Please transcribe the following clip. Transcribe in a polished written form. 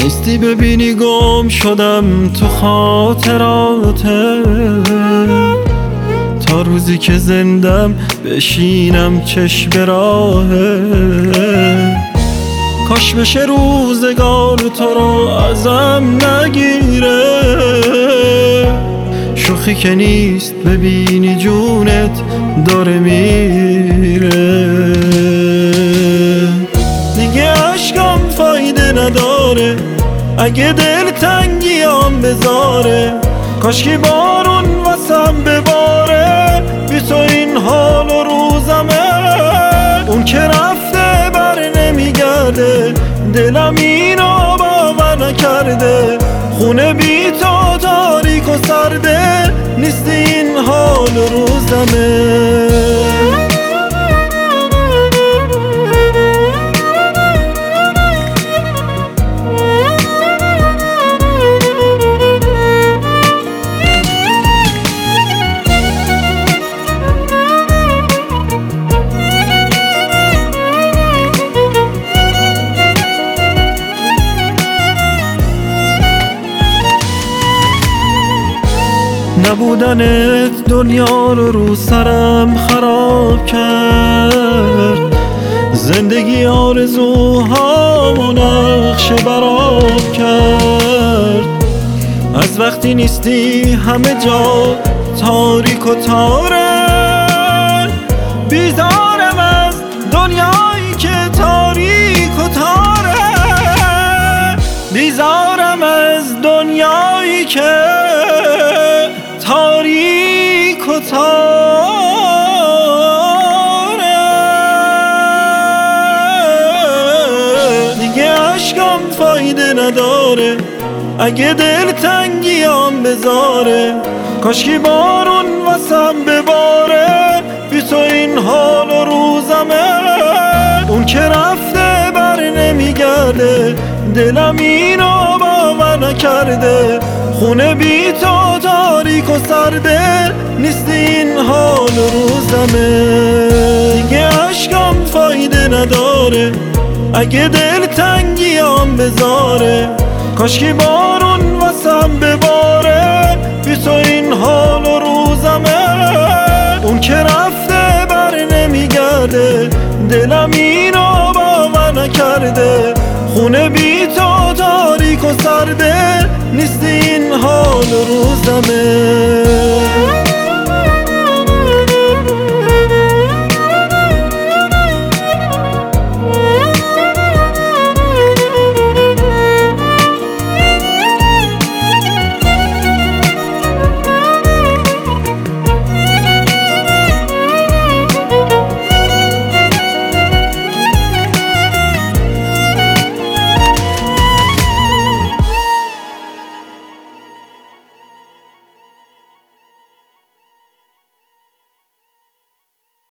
نیستی ببینی گم شدم تو خاطراته، تا روزی که زندم بشینم چشم به راهه. کاش بشه روزگار تو رو ازم نگیره، شوخی که نیست ببینی جونت داره میره. دیگه عشقم فایده نداره اگه دل تنگیام بذاره، کاش که بارون واسم بباره بی تو این حال و روزمه. اون که رفته بر نمیگرده، دلم اینو باور نکرده، خونه بی تو تاریک و سرده، نیست این حال و روزمه. نبودنت دنیا رو سرم خراب کرد، زندگی آرزوهامو نقش براب کرد. از وقتی نیستی همه جا تاریک و تاره، بیزارم از دنیایی که تاریک و تاره، بیزارم از دنیایی که تاریک و تاره. دیگه عشقم فایده نداره اگه دل تنگیام بذاره، کاش که بارون واسم بباره بی تو این حال و روزمه. اون که رفته بر نمیگرده، دلم اینو باور نکرده، خونه بی تو تاریک و سرده، نیست این حال و روزمه. دیگه عشقم فایده نداره اگه دل تنگیام بذاره، کاش که بارون واسم بباره بی تو این حال و روزمه. اون که رفته بر نمیگرده، دلم اینو باور نکرده، خونه بی تو تاریک و سرده، نیست این حال و روزمه.